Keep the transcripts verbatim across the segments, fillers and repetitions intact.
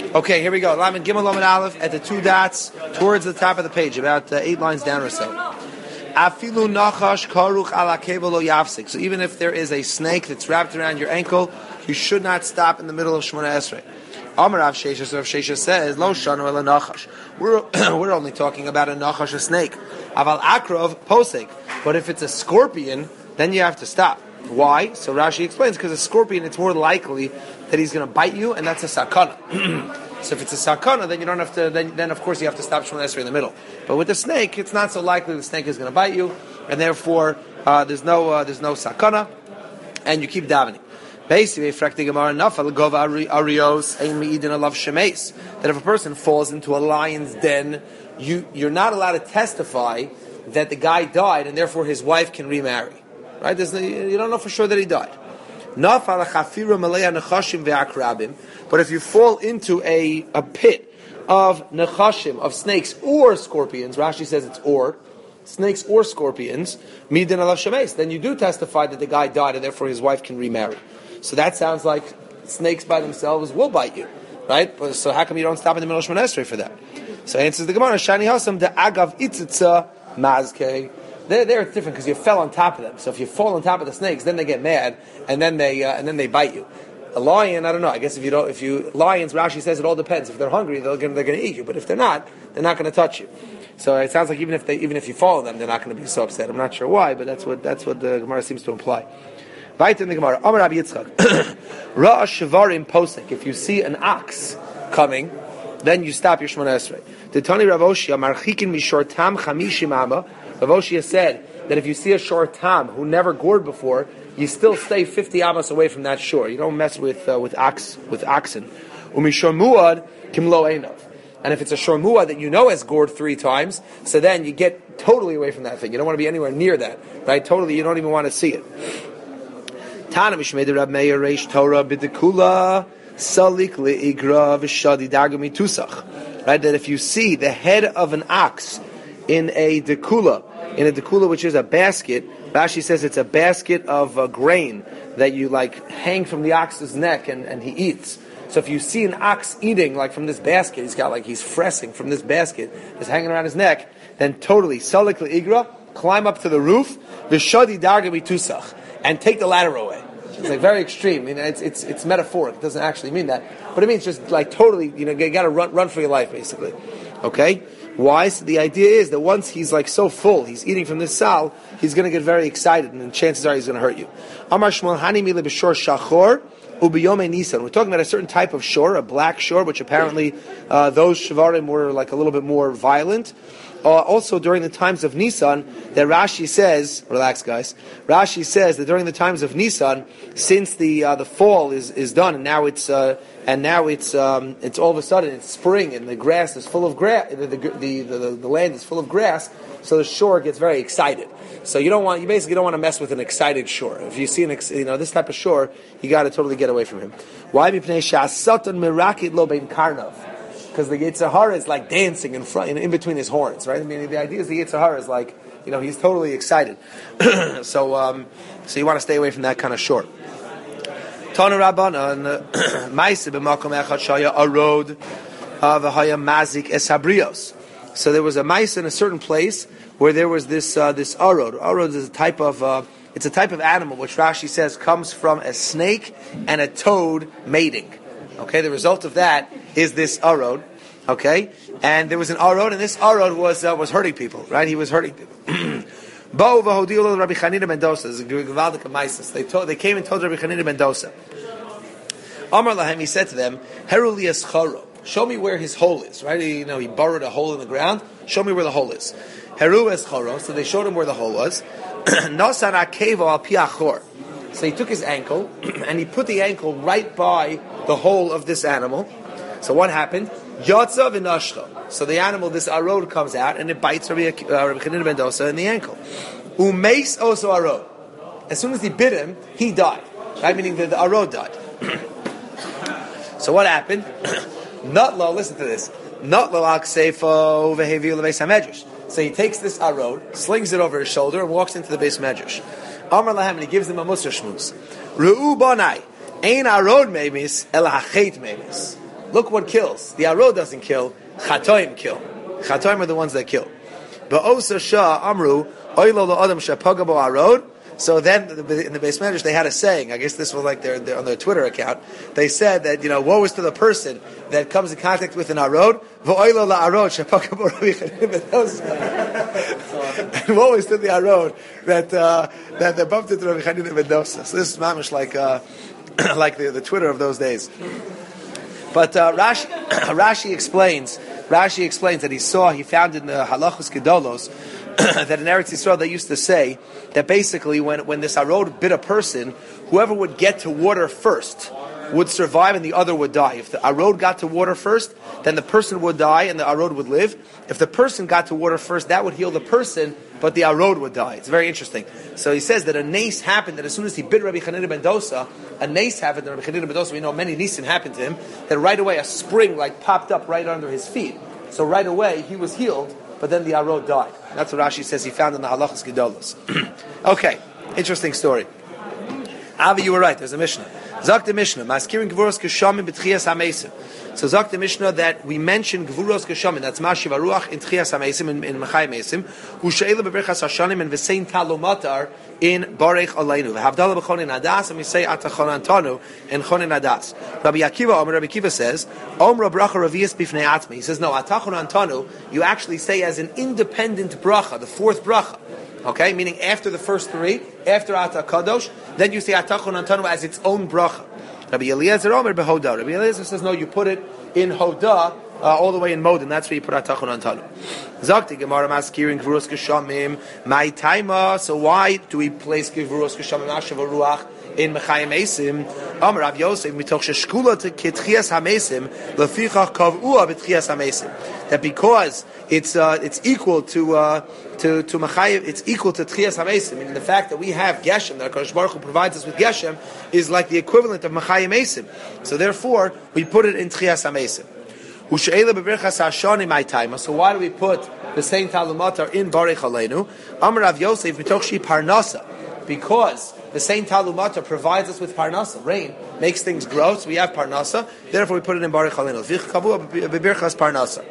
Okay, here we go. Lamed Gimel Lamed Aleph at the two dots towards the top of the page, about uh, eight lines down or so. Afilu nachash karuch ala kevel lo yafsik. So even if there is a snake that's wrapped around your ankle, you should not stop in the middle of Shemona Esrei. Amar Rav Shesha, so Rav Shesha says, Lo shanu ela nachash. We're we're only talking about a nachash, a snake. Aval akrov posek. But if it's a scorpion, then you have to stop. Why? So Rashi explains, because a scorpion, it's more likely that he's going to bite you, and that's a sakana. So if it's a sakana, then you don't have to. Then, then of course you have to stop Shemona Esrei in the middle. But with the snake, it's not so likely the snake is going to bite you, and therefore uh, there's no uh, there's no sakana, and you keep davening. Basically, that if a person falls into a lion's den, you you're not allowed to testify that the guy died, and therefore his wife can remarry. Right? There's no, you don't know for sure that he died. But if you fall into a, a pit of nechashim, of snakes or scorpions, Rashi says it's or, snakes or scorpions, midin alav shemes, then you do testify that the guy died and therefore his wife can remarry. So that sounds like snakes by themselves will bite you. Right? So how come you don't stop in the middle of Shemona Esrei for that? So answers the Gemara, Shani Hasam, the agav itzitza mazkei. They're, they're different because you fell on top of them. So if you fall on top of the snakes, then they get mad and then they uh, and then they bite you. A lion, I don't know. I guess if you don't, if you lions, Rashi says it all depends. If they're hungry, they're going they're going to eat you. But if they're not, they're not going to touch you. So it sounds like even if they even if you fall on them, they're not going to be so upset. I'm not sure why, but that's what that's what the Gemara seems to imply. Right in the Gemara, Amar Rabbi Yitzchak, Ra Shavarim posek. If you see an ox coming, then you stop your Shemona Esrei. The Tani Rav Oshia marchikin mishortam chamishim ama. Rav Oshia said that if you see a shor tam who never gored before, you still stay fifty amos away from that shore. You don't mess with uh, with ox with oxen. Umishor muad kimlo einov. And if it's a shor muad that you know has gored three times, so then you get totally away from that thing. You don't want to be anywhere near that, right? Totally, you don't even want to see it. Tana mishmei Rab Meir reish Torah b'dekula salik leigra v'shadi dagami tusach. Right, that if you see the head of an ox in a dekula, in a dekula which is a basket, Rashi says it's a basket of uh, grain that you like hang from the ox's neck and, and he eats. So if you see an ox eating like from this basket, he's got like he's fressing from this basket, it's hanging around his neck, then totally salik leigra, climb up to the roof, v'shadi dagami tusach, and take the ladder away. It's like very extreme. You know, it's it's it's metaphoric. It doesn't actually mean that, but it means just like totally. You know, you got to run run for your life, basically. Okay. Why? So the idea is that once he's like so full, he's eating from this sal, he's going to get very excited, and chances are he's going to hurt you. Amar Shmuel Hani Mila B'Shor Shachor Ubiyome Nisan. We're talking about a certain type of shore, a black shore, which apparently uh, those shavarim were like a little bit more violent. Uh, also during the times of Nisan, that Rashi says, relax guys, Rashi says that during the times of Nisan, since the uh, the fall is, is done and now it's uh, and now it's um, it's all of a sudden it's spring and the grass is full of grass, the the, the the the land is full of grass, so the shore gets very excited. So you don't want you basically don't want to mess with an excited shore. If you see an ex, you know this type of shore, you got to totally get away from him. Why? Because the Yetzer Hara is like dancing in front, in, in between his horns, right? I mean, the idea is the Yetzer Hara is like, you know, he's totally excited. so, um, so you want to stay away from that kind of shore. Tana Rabbana, Ma'aseh b'makom echad shaya arod v'haya mazik esabrios. So there was a mice in a certain place where there was this uh, this arod. Arod is a type of uh, it's a type of animal which Rashi says comes from a snake and a toad mating. Okay, the result of that is this arod. Okay, and there was an arod, and this arod was uh, was hurting people. Right, he was hurting people. Bo v'hodiu Rabbi Chanina ben Dosa. This is a gewaldige maises. They told, they came and told Rabbi Chanina ben Dosa. Amar lahem, he said to them, Heru li escharo. Show me where his hole is. Right, he, you know, he burrowed a hole in the ground. Show me where the hole is. Heru escharo. So they showed him where the hole was. Nasan akevo al piachor. So he took his ankle and he put the ankle right by the hole of this animal. So what happened? Yotza v'nashcha. So the animal, this arod, comes out and it bites Rabbi Chanina ben Dosa in the ankle. Umeis also arod. As soon as he bit him, he died. Right, meaning that the arod died. So what happened? Not lo. Listen to this. Not lo akseifo v'heviu lebeis hamedrash. So he takes this arod, slings it over his shoulder, and walks into the beis medrash. Amar lahem, and he gives them a musar shmuz. Ru'u bonai, ein arod memis el hachet memis. Look what kills. The arod doesn't kill. Chatoim kill. Chatoim are the ones that kill. Ba'osa shah amru oilo lo adam shepaga bo arod. So then, in the base medrash, they had a saying. I guess this was like their, their on their Twitter account. They said that, you know, woe is to the person that comes in contact with an arod. V'oilo la arod shepaga bo Rabbi Chanina ben Dosa. And woe is to the arod that uh, that that bumped into Rabbi Chanina ben Dosa. So this is mamish like uh, like the, the Twitter of those days. But uh, Rashi, Rashi explains. Rashi explains that he saw, he found in the Halachos Gedolos that in Eretz Yisrael they used to say that basically when, when this arod bit a person, whoever would get to water first would survive and the other would die. If the arod got to water first, then the person would die and the arod would live. If the person got to water first, that would heal the person, but the arod would die. It's very interesting. So he says that a nace happened, that as soon as he bit Rabbi Chanina ben Dosa, a nace happened to Rabbi Chanina ben Dosa. We know many nisim happened to him, that right away a spring like popped up right under his feet. So right away he was healed, but then the arod died. That's what Rashi says he found in the Halachos Gedolos. Okay, interesting story. Avi, you were right, there's a Mishnah. Zak the Mishnah, Maskirin Gvuros Keshamim b'Tchias HaMeisim. So Zak the Mishnah that we mentioned Gvuros Keshamim, that's Mashiv HaRuach in Tchias HaMeisim, in, in Mechai Meisim, U'She'ela b'Berchas HaShanim, and V'Sein Talomatar in Barech Aleinu. V'Havdalah b'Chonin Adas, and we say Atachon Antonu in Chonin Adas. Rabbi Akiva, Omer Rabbi Akiva says, Omra Bracha Ravias B'Fnei Atmi. He says, no, Atachon Antonu, you actually say as an independent bracha, the fourth bracha. Okay, meaning after the first three, after Ata Kadosh, then you say Atachon Antanu as its own bracha. Rabbi Eliezer Omer beHoda. Rabbi Eliezer says no, you put it in Hoda, uh, all the way in Modin. That's where you put Atachon Antanu. Zakti Gemara Maskirin Gvuros Keshamim My Taima. So why do we place Gvuros Keshamim Ashav Ruach in Mechayim Eisim? Amar Rav Yosef mitoch sheshkula to ketchias hamesim lefichach kavua betchias hamesim. That because it's uh, it's equal to uh, to to Mechayim, it's equal to tchias hamesim. Meaning the fact that we have Geshem, that HaKadosh Baruch Hu provides us with Geshem, is like the equivalent of Mechayim Eisim. So therefore, we put it in tchias hamesim. Ushe'ela beberchas hashani my time. So why do we put the same talumatar in Barech Aleinu? Amar Rav Yosef mitoch shi parnasa. Because the same Talumata provides us with Parnasa. Rain makes things grow, so we have Parnasa. Therefore, we put it in Barech Aleinu. Vich kavua bebirchas Parnasa.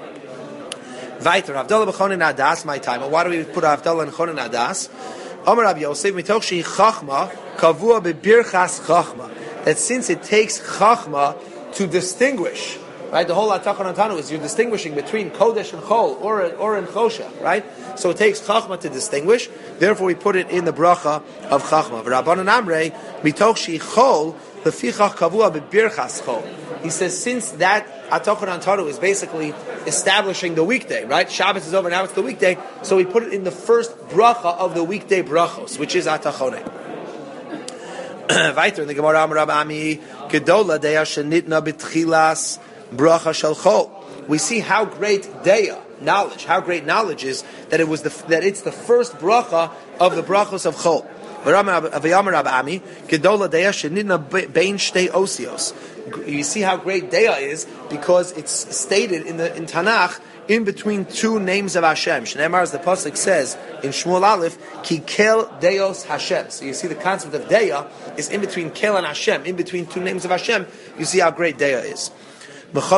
Vaiter Avdallah b'chonin adas. My time. Why do we put Avdallah in chonin adas? Amar Rabbi Yosef mitoch shi chachma kavua bebirchas chachma. That since it takes chachma to distinguish, right? The whole Atachon Antanu is you're distinguishing between Kodesh and Chol, or or in Chosha, right? So it takes Chachma to distinguish. Therefore, we put it in the bracha of Chachma. V'Rabbanan Amrei mitoch shi Chol lefichach kavua bebirchas Chol. He says since that Atachon Antanu is basically establishing the weekday, right? Shabbos is over, now it's the weekday. So we put it in the first bracha of the weekday brachos, which is Atachone. Weiter in the Gemara Amar Rabbi Ami Gedola Deya Shenitna B'Tchilas Bracha Shel Chol. We see how great Deya, knowledge, how great knowledge is that it was the that it's the first bracha of the brachos of Chol. You see how great Deya is because it's stated in the in Tanakh in between two names of Hashem. Shneimar, as the pasuk says in Shmuel Aleph, Ki Kel Deos Hashem. So you see the concept of Deya is in between Kel and Hashem, in between two names of Hashem. You see how great Deya is. If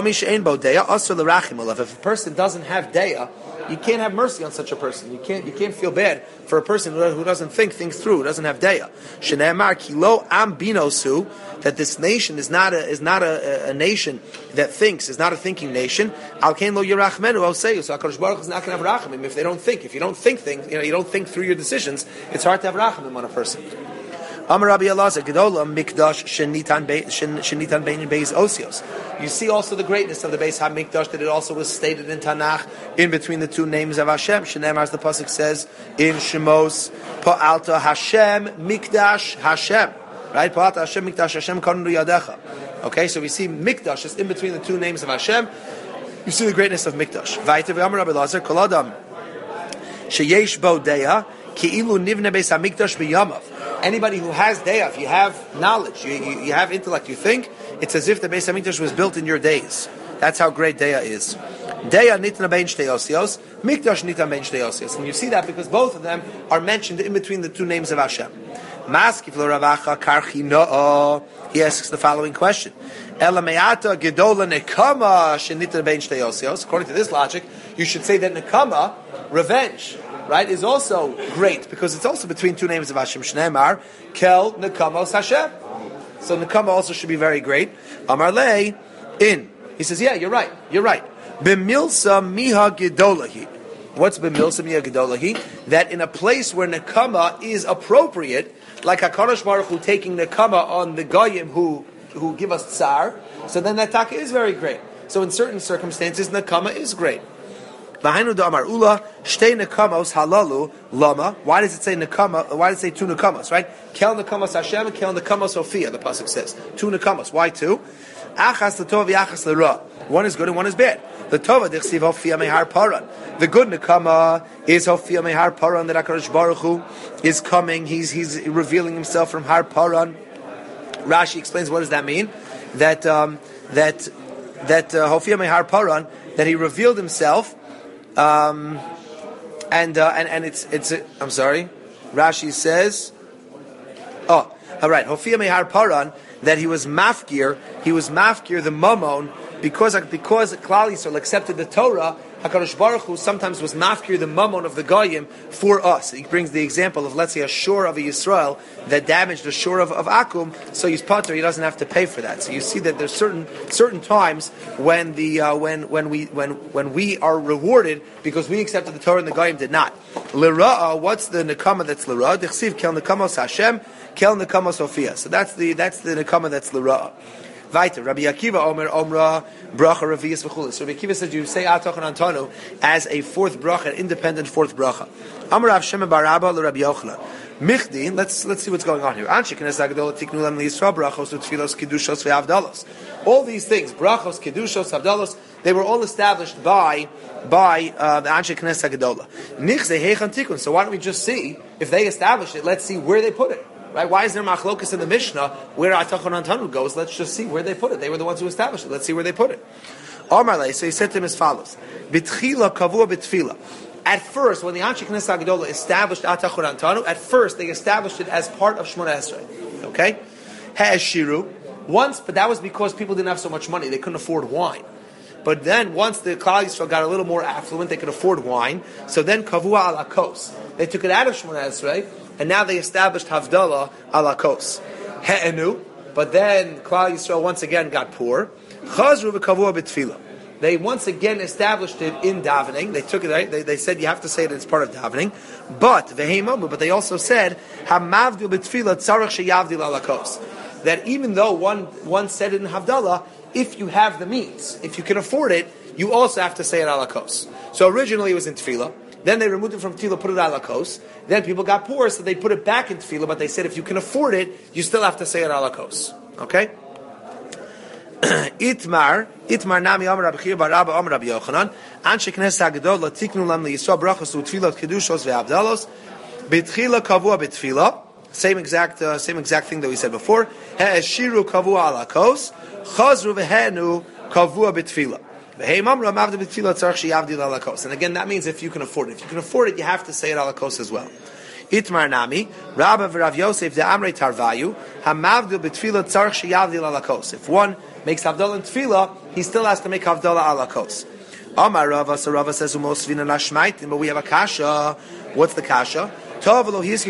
a person doesn't have Deya, you can't have mercy on such a person. You can't you can't feel bad for a person who doesn't think things through, who doesn't have Deya. Shneimar Kilo Am Binosu, that this nation is not a is not a, a nation that thinks, is not a thinking nation. Al Kain Lo Yerachmenu, I'll say you. So HaKadosh Baruch Hu is not going to have rachamim if they don't think. If you don't think things, you know, you don't think through your decisions, it's hard to have rachamim on a person. Amar Rabbi Elazar Gedola Mikdash Shenitan Shenitan Bein Beis Osios. You see also the greatness of the Beis HaMikdash, that it also was stated in Tanakh in between the two names of Hashem. Shneimar, as the pasuk says in Shemos, Pa'alta Hashem Mikdash Hashem. Right? Pa'alta Hashem Mikdash Hashem Kanu Yadecha. Okay, so we see Mikdash is in between the two names of Hashem. You see the greatness of Mikdash. Vayter v'Amar Rabbi Elazar Kol Adam Sheyesh Bo Deya Ki'ilu Nivne Beis HaMikdash B'Yamav. Anybody who has Deya, if you have knowledge, you, you, you have intellect, you think, it's as if the Beis HaMikdash was built in your days. That's how great Deya is. Deya nitna bein shtei osios, Mikdash nitna bein shtei osios. And you see that because both of them are mentioned in between the two names of Hashem. Maskif lo Ravacha karchi no. He asks the following question: Elameata gedola nekama shenita bein shtei osios. According to this logic, you should say that nekama, revenge, right, is also great because it's also between two names of Hashem. Shneimar kel nekamos Hashem. So nekama also should be very great. Amar lei in. He says, yeah, you're right. You're right. B'milsa miha gedolahi. What's b'milsa miha gedolahi? That in a place where nekama is appropriate, like HaKadosh Baruch Hu taking nekama on the goyim who who give us tsar, so then that taka is very great. So in certain circumstances, nekama is great. V'hainu da'amar ula shtei nekamos halalu lama. Why does it say nekama? Why does it say two nekamos? Right? Kel nekamos Hashem and kel nekamos Sophia. The pasuk says two nekamos. Why two? Achas l'tov v'achas l'ra. One is good and one is bad. The tova dichsiv hofia mehar paran. The good nekama is hofia mehar paran, that HaKadosh Baruch Hu is coming. He's he's revealing himself from har paran. Rashi explains what does that mean? That um, that that hofia mehar paran, that he revealed himself, um, and uh, and and it's it's. Uh, I'm sorry. Rashi says, oh, all right. Hofia mehar paran, that he was mafkir. He was mafkir the mamon. Because because Klal Yisrael accepted the Torah, HaKadosh Baruch Hu sometimes was mafkir the mammon of the goyim for us. He brings the example of, let's say, a shore of a Yisrael that damaged the shore of, of Akum, so he's pater, he doesn't have to pay for that. So you see that there's certain certain times when the uh, when when we when when we are rewarded because we accepted the Torah and the goyim did not. L'ra'a, what's the nekama that's l'ra'a? D'chsiv kel nekamos Hashem, kel nekamos Sophia. So that's the that's the nekama that's l'ra'a. Weiter, Rabbi Akiva Omer Omra Bracha Revius V'chulis. So Rabbi Akiva said you say Atochan Antonu as a fourth bracha, an independent fourth bracha. Amar Rav Shema bar Abba l'Rabbi Yochanan. Michdi, let's let's see what's going on here. Anshe Knesset Hagdola Tiknu Lem L'Yisrael Brachos U'Tfilos Kedushos Ve'Avdalos. All these things, Brachos, Kedushos, Avdalos, they were all established by by uh, the Anshe Knesset Hagdola. Nichze Heichan Tikun. So why don't we just see if they established it? Let's see where they put it. Right? Why is there machlokas in the Mishnah where Atachon Antanu goes? Let's just see where they put it. They were the ones who established it. Let's see where they put it. Amarle, so he said to him as follows: B'tchila kavua b'tfila. At first, when the Anshe Knesset Hagdola established Atachon Antanu, at first they established it as part of Shmona Esrei. Okay, Ha'eshiru once, but that was because people didn't have so much money; they couldn't afford wine. But then, once the Klal Yisrael got a little more affluent, they could afford wine. So then, kavua ala kos. They took it out of Shmona Esrei. And now they established Havdalah ala kos. He'enu, but then Klal Yisrael once again got poor. Chazru v'kavua b'tfila. They once again established it in davening. They took it. Right? They, they said you have to say it as part of davening. But v'heimamu. But they also said hamavdil b'tfila tzarich sheyavdil ala kos. That even though one one said it in Havdalah, if you have the means, if you can afford it, you also have to say it ala kos. So originally it was in tefillah. Then they removed it from tefillah, put it ala kos. Then people got poor, so they put it back in tefillah. But they said if you can afford it, you still have to say it ala kos. Okay. Itmar, Itmar nami Amar Rabbi Chiya bar Rabba Amar Rabbi Yochanan. Anshe Knesset Hagdola tiknu lam liyisrael brachos u'tfilos kedushos ve'avdalos b'tchila kavua b'tfilah. Same exact, uh, same exact thing that we said before. He'eshiru kavua ala kos, chazru v'henu kavua b'tfilah. And again, that means if you can afford it. If you can afford it, you have to say it ala kos as well. Itmar nami, Rabba v'Rav Yosef de Amrei Tarvayu, hamavdil b'tfilah tzarich sheyavdil ala kos. If one makes havdalah in tefillah, he still has to make havdalah ala kos. Amar Rava, so Rava says umosvina nashmaitin, but we have a kasha. What's the kasha? If a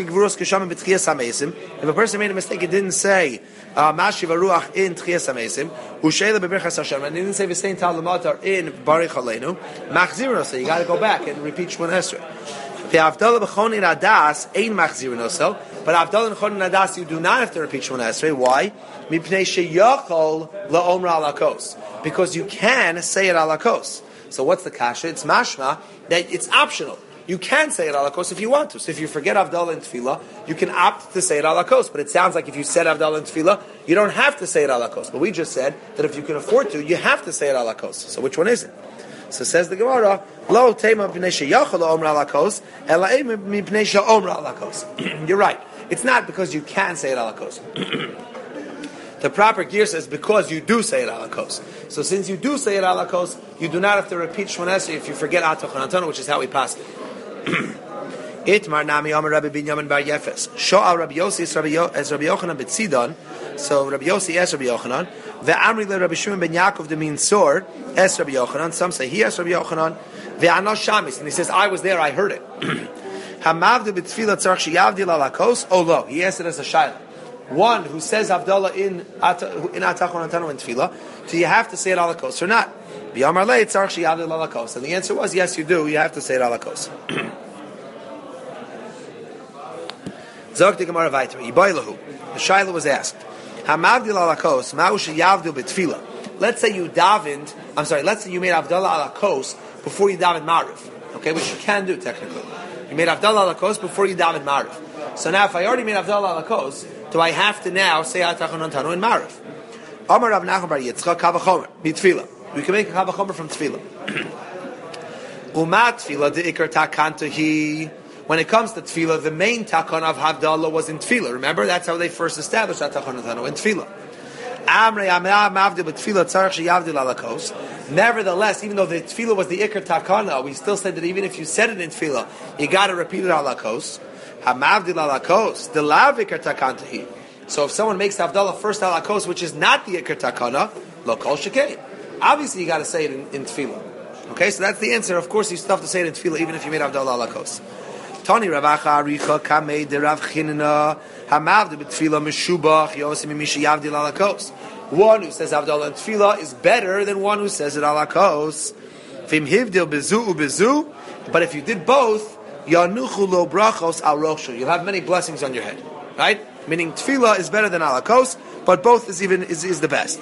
person made a mistake, he didn't say Mashiv Ruach in Tchias HaMesim, Ushela Beberchas Hashem, and he didn't say V'sein Talamatar in Barich Aleinu, Machzirun, so you got to go back and repeat Shmona Esrei. The Avdalah B'chonin Adas ain't Machzirun, so, but Avdalah B'chonin Adas you do not have to repeat Shmona Esrei. Why? Mipnei Sheyachol LaOmra Ala Kos, because you can say it ala kos. So what's the kasha? It's mashma that it's optional. You can say it ala kos if you want to. So if you forget Avdalah in Tefillah, you can opt to say it ala kos. But it sounds like if you said Avdalah in Tefillah, you don't have to say it ala kos. But we just said that if you can afford to, you have to say it ala kos. So which one is it? So says the Gemara, Lo tema b'nei sheyachol omra ala kos, ela mipnei she'omra ala kos. You're right. It's not because you can say it ala kos. The proper gear says because you do say it ala kos. So since you do say it ala kos, you do not have to repeat Shmona Esrei if you forget Atach and Antonu, which is how we passed it. Itmar nami Amar Rabbi Binyamin bar Yefes. Sho'al Rabbi Yossi es Rabbi Yochanan b'tzidon. So Rabbi Yossi es Rabbi Yochanan. Ve'amri le Rabbi Shimon ben Yaakov de min Sor es Rabbi Yochanan. Some say he es Rabbi Yochanan. Ve'anos shamis, and he says I was there, I heard it. Hamavdu b'tfila tzarch sheyavdil al hakos. Oh lo, he asked it as a shayla. One who says Havdalah in in Atachon Antanu and Tefillah, do you have to say it al hakos or not? B'yamar le tzarch sheyavdil al hakos, and the answer was yes, you do. You have to say it al hakos. Zog the Gemara weiter. Yibaylahu. The shayla was asked. Hamavdil al hakos ma'u sheyavdil b'tefillah. Let's say you davened. I'm sorry. Let's say you made Havdalah al hakos before you davened Mariv. Okay, which you can do technically. You made Havdalah al hakos before you davened Mariv. So now, if I already made Havdalah al hakos, do I have to now say Atachon Antanu in Mariv? Amar Rav Nachman bar Yitzchak Kavachomer b'tefillah. We can make a Kavachomer from tefillah. Umat tefillah deikar takantahi. When it comes to tefillah, the main takon of Havdalah was in tefillah. Remember, that's how they first established Atachon Antanu in tefillah. Nevertheless, even though the tefillah was the ikar takana, we still said that even if you said it in tefillah, you got to repeat it al hakos. Hamavdil al hakos, the lav ikar takantahi. So if someone makes Havdalah first al hakos, which is not the ikar takana, lo kol shekei. Obviously, you got to say it in, in tefillah. Okay, so that's the answer. Of course, you still have to say it in tefillah, even if you made Havdalah al hakos. Tani Ravacha Aricha Kamei de Rav Chinina Hamavdi b'Tefillah Meshubach Yosim Mishi Yavdil al hakos. One who says Havdalah in Tefillah is better than one who says it al hakos. Vim Hivdil Bezu Ubezu. But if you did both, Yanuchu Lo Brachos Al Roshu. You'll have many blessings on your head, right? Meaning Tefillah is better than al hakos, but both is even is, is the best.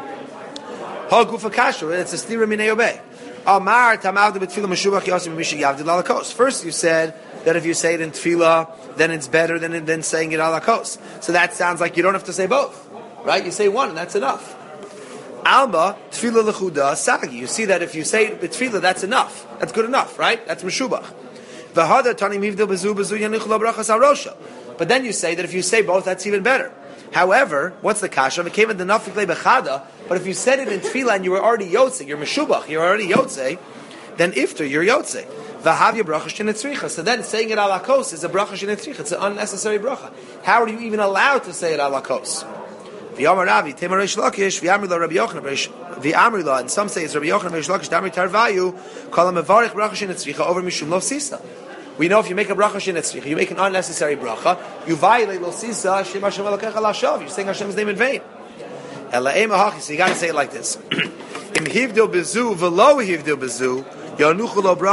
Ha Gufa Kasher. It's a stira minei obey. Amar Tamavdi b'Tefillah Meshubach Yosim Mishi Yavdil al hakos. First, you said that if you say it in tefillah, then it's better than, than saying it al hakos. So that sounds like you don't have to say both, right? You say one, and that's enough. Alma tefillah lechuda sagi. You see that if you say it tefillah, that's enough. That's good enough, right? That's meshubach. V'hada tani mivdil bezu bezu yanichu lo brachas harosha. But then you say that if you say both, that's even better. However, what's the kasha? It came in the nafik le bechada. But if you said it in tefillah and you were already yotze, you're meshubach, you're already yotze, then ifter, you're yotze. So then saying it al hakos is a bracha shenetzricha. It's an unnecessary bracha. How are you even allowed to say it al hakos? V'yamar Ravi, Temar Reish Lakish, v'yamri lo Rabbi Yochanan, v'yamri lo, and some say it's Rabbi Yochanan, Reish Lakish, Damri Tarvayu, kol ha-mevarich bracha shenetzricha over mishum lo sisa. We know if you make a bracha shenetzricha, you make an unnecessary bracha, you violate lo sisa, Hashem Hashem Elokecha lashav. You're saying Hashem's name in vain. Ela ema hachi, so you got to say it like this. Im hivdil bezu v'lo hivdil bezu. No, you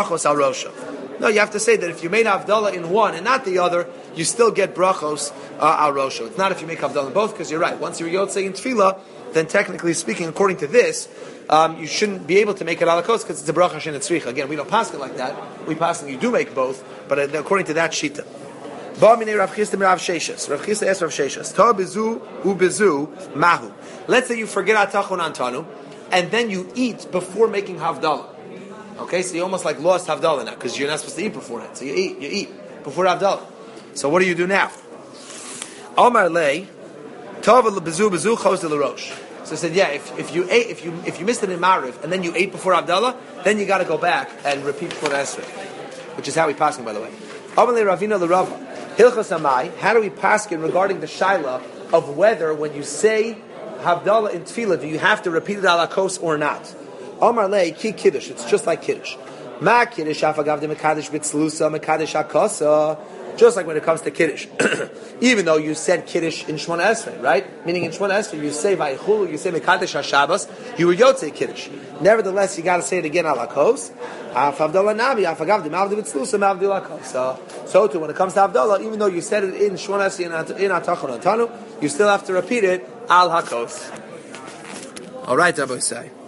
have to say that if you made Havdalah in one and not the other, you still get brachos uh, al rosho. It's not if you make Havdalah in both, because you're right. Once you're yotzei in tefillah, then technically speaking, according to this, um, you shouldn't be able to make it al hakos because it's a bracha shenetzricha. Again, we don't pass it like that. We pass it, you do make both, but uh, according to that shita. Ba minei Rav Chisda Rav Sheshas. Rav Chisda asked Rav Sheshas, Ta bezu u bezu mahu. Let's say you forget Atachon Antanu, and then you eat before making Havdalah. Okay, so you almost like lost Havdalah now because you're not supposed to eat beforehand. So you eat, you eat before Havdalah. So what do you do now? Omar lei, tov bezu bezu chos de l'rosh. So I said, yeah, if, if you ate, if you if you missed it in Mariv and then you ate before Havdalah, then you got to go back and repeat before Esrei, which is how we pass him, by the way. Omar lei Ravina l'Rava hilchos amai. How do we pass him regarding the shaila of whether when you say Havdalah in Tefillah, do you have to repeat it al hakos or not? Omar lei ki kiddush. It's just like kiddush. Ma kiddush afagav de mekadesh b'tzlusa mekadesh hakasa. Just like when it comes to kiddush, even though you said kiddush in Shmona Esrei, right? Meaning in Shmona Esrei you say vayichulu, you say mekadesh hashabbos, you were yotzei kiddush. Nevertheless, you got to say it again al hakos. Af Havdalah navi afagav de mavdi b'tzlusa mavdi hakasa. So too, when it comes to Havdalah, even though you said it in Shmona Esrei in Atachon Antanu, you still have to repeat it al hakos. All right, Rabbi say.